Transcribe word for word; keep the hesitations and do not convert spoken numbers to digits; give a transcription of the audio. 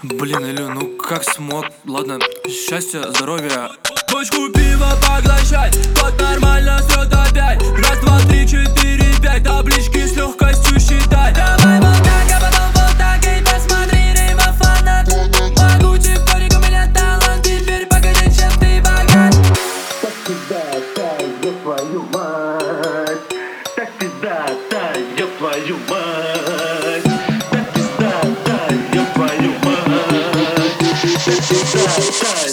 Блин, Илю, ну как смог? Ладно, счастья, здоровья. Бочку пива поглощай, вот нормально срет опять. Раз, два, три, четыре, пять, таблички с легкостью считай. Давай вот так, а потом вот так, и посмотри, Рима фанат. Могу тиктоник, у меня талант, теперь погоди, чем ты богат. Так пиздата, ёб твою мать. Так пиздата, ёб твою мать. Так пиздата, ёб твою мать. Так пиздата.